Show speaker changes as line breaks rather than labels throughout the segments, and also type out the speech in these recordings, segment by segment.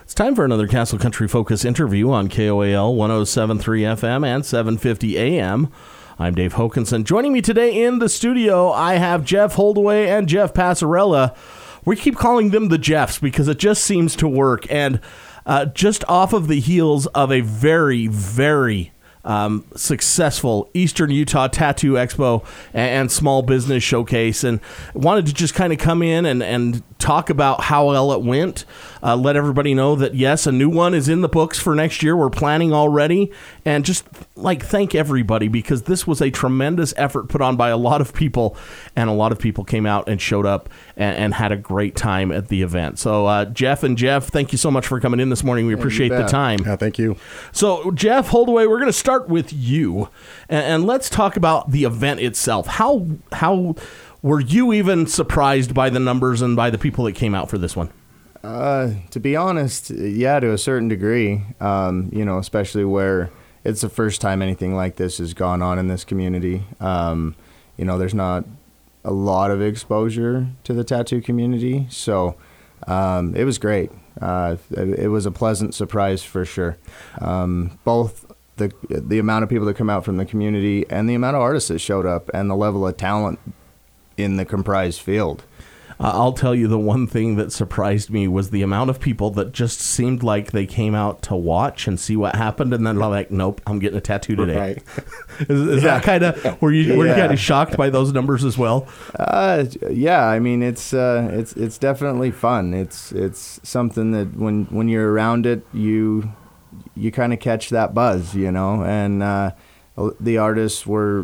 It's time for another Castle Country Focus interview on KOAL 107.3 FM and 750 AM. I'm Dave Hokanson. Joining me today in the studio, I have Jeff Holdaway and Jeff Passarella. We keep calling them the Jeffs because it just seems to work. And just off of the heels of a very, very successful Eastern Utah Tattoo Expo and Small Business Showcase, and wanted to just kind of come in and talk about how well it went. Let everybody know that, yes, a new one is in the books for next year. We're planning already, and just thank everybody, because this was a tremendous effort put on by a lot of people, and a lot of people came out and showed up and had a great time at the event. So Jeff, thank you so much for coming in this morning. We appreciate the time.
Yeah, thank you.
So Jeff Holdaway, we're going to start with you, and let's talk about the event itself. How were you even surprised by the numbers and by the people that came out for this one?
To be honest, yeah, to a certain degree, especially where it's the first time anything like this has gone on in this community. There's not a lot of exposure to the tattoo community, so it was great. It was a pleasant surprise for sure. Both the amount of people that come out from the community and the amount of artists that showed up and the level of talent in the comprised field.
I'll tell you, the one thing that surprised me was the amount of people that just seemed like they came out to watch and see what happened, and then like, nope, I'm getting a tattoo today.
Right.
Is that kind of, were you kind of shocked by those numbers as well?
Yeah, I mean, it's definitely fun. It's something that when you're around it, you kind of catch that buzz, and the artists were,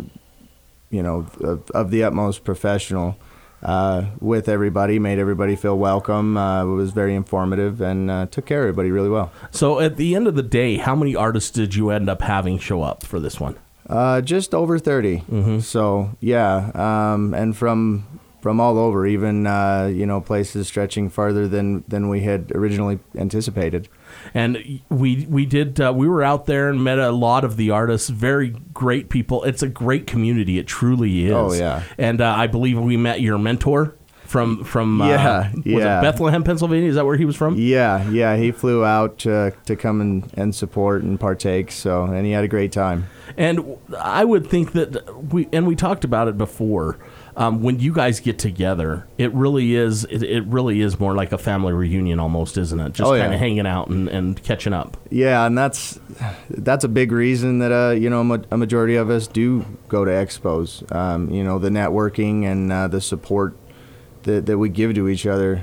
of the utmost professional with everybody, made everybody feel welcome. It was very informative and took care of everybody really well. So
at the end of the day, how many artists did you end up having show up for this one?
Just over 30. Mm-hmm. So, yeah, and from all over, even, places stretching farther than we had originally anticipated.
And we were out there and met a lot of the artists, very great people. It's a great community. It truly is.
Oh, yeah.
And I believe we met your mentor from was it Bethlehem, Pennsylvania? Is that where he was from?
Yeah. He flew out to come and support and partake, and he had a great time.
And I would think that we talked about it before, when you guys get together, it really is more like a family reunion almost, isn't it? Just kind of hanging out and catching up.
Yeah, and that's a big reason that a majority of us do go to expos. The networking and the support that we give to each other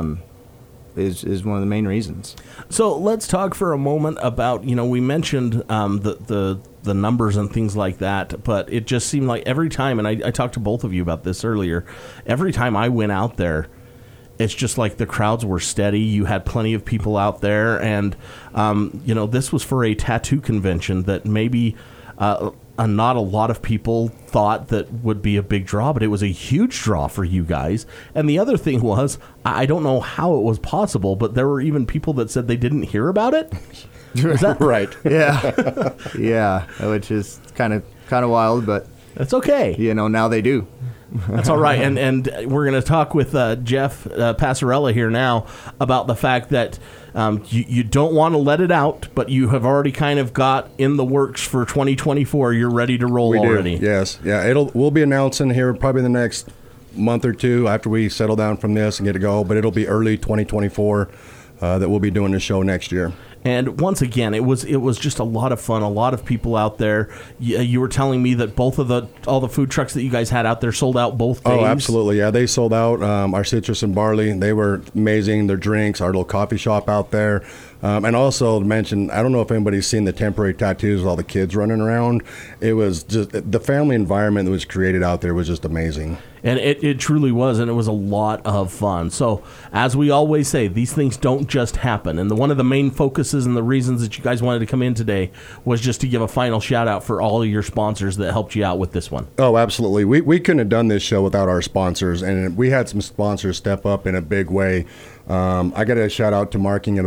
is one of the main reasons.
So let's talk for a moment about, we mentioned the numbers and things like that, but it just seemed like every time, and I talked to both of you about this earlier, every time I went out there, it's just like the crowds were steady. You had plenty of people out there, and this was for a tattoo convention that maybe not a lot of people thought that would be a big draw, but it was a huge draw for you guys. And the other thing was, I don't know how it was possible, but there were even people that said they didn't hear about it.
Is that right?
Yeah. Yeah, which is kind of wild, but
that's okay.
Now they do.
That's all right. And we're going to talk with Jeff Passarella here now about the fact that you don't want to let it out, but you have already kind of got in the works for 2024. You're ready to roll already.
Do. Yes. Yeah. We'll be announcing here probably the next month or two after we settle down from this and get to go, but it'll be early 2024 that we'll be doing the show next year.
And once again, it was just a lot of fun. A lot of people out there. You were telling me that all the food trucks that you guys had out there sold out both days.
Oh, absolutely. Yeah, they sold out. Our citrus and barley, they were amazing. Their drinks, our little coffee shop out there. And also to mention, I don't know if anybody's seen the temporary tattoos with all the kids running around. It was just the family environment that was created out there was just amazing.
And it truly was, and it was a lot of fun. So, as we always say, these things don't just happen. And one of the main focuses and the reasons that you guys wanted to come in today was just to give a final shout-out for all of your sponsors that helped you out with this one.
Oh, absolutely. We couldn't have done this show without our sponsors, and we had some sponsors step up in a big way. I got a shout-out to Marketing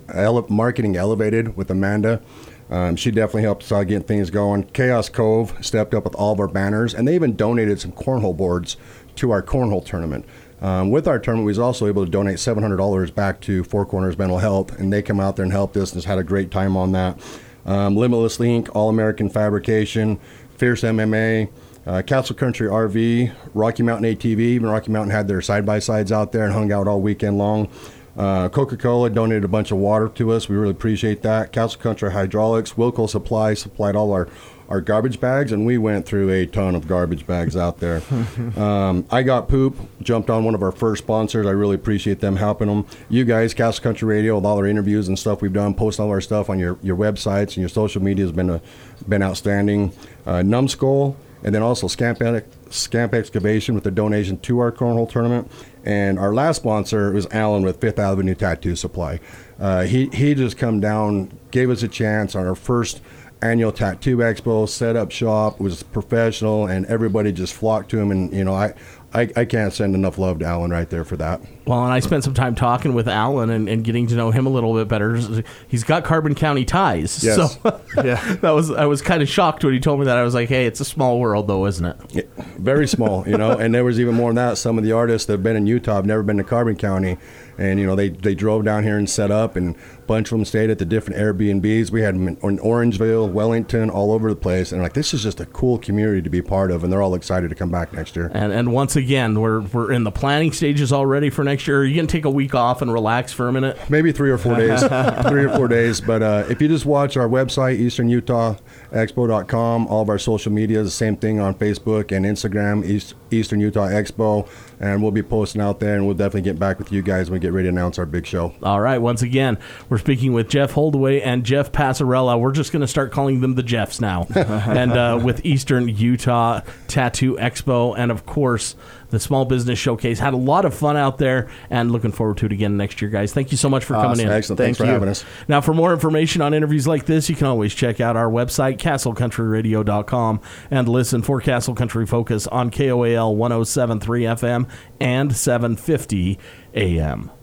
Elevated with Amanda. She definitely helped us out getting things going. Chaos Cove stepped up with all of our banners, and they even donated some cornhole boards to our cornhole tournament. With our tournament, we was also able to donate $700 back to Four Corners Mental Health, and they come out there and helped us and has had a great time on that. Limitless Inc., All American Fabrication, Fierce MMA, Castle Country RV, Rocky Mountain ATV. Even Rocky Mountain had their side-by-sides out there and hung out all weekend long. Coca-Cola donated a bunch of water to us. We really appreciate that. Castle Country Hydraulics, Wilco Supply supplied all our garbage bags, and we went through a ton of garbage bags out there. I Got Poop jumped on one of our first sponsors. I really appreciate them helping them. You guys, Castle Country Radio, with all our interviews and stuff we've done, post all our stuff on your websites and your social media has been outstanding. Numbskull, and then also Scamp Excavation with the donation to our cornhole tournament. And our last sponsor was Alan with Fifth Avenue Tattoo Supply. He just come down, gave us a chance on our first annual tattoo expo, set up shop, was professional, and everybody just flocked to him. And, I can't send enough love to Alan right there for that.
Well, and I spent some time talking with Alan and getting to know him a little bit better. He's got Carbon County ties.
Yes.
So yeah, I was kind of shocked when he told me that. I was like, hey, it's a small world though, isn't it?
Yeah, very small, and there was even more than that. Some of the artists that have been in Utah have never been to Carbon County. And, they drove down here and set up, and a bunch of them stayed at the different Airbnbs. We had them in Orangeville, Wellington, all over the place. And, this is just a cool community to be part of, and they're all excited to come back next year.
And once again, we're in the planning stages already for next year. Are you going to take a week off and relax for a minute?
Maybe 3 or 4 days. 3 or 4 days. But if you just watch our website, EasternUtahExpo.com, all of our social media is the same thing on Facebook and Instagram, Eastern Utah Expo. And we'll be posting out there, and we'll definitely get back with you guys when we get ready to announce our big show.
All right. Once again, we're speaking with Jeff Holdaway and Jeff Passarella. We're just going to start calling them the Jeffs now. And with Eastern Utah Tattoo Expo, and, of course, the Small Business Showcase. Had a lot of fun out there, and looking forward to it again next year, guys. Thank you so much for coming in.
Excellent. Thanks for having us.
Now, for more information on interviews like this, you can always check out our website, castlecountryradio.com, and listen for Castle Country Focus on KOAL 107.3 FM and 750 AM.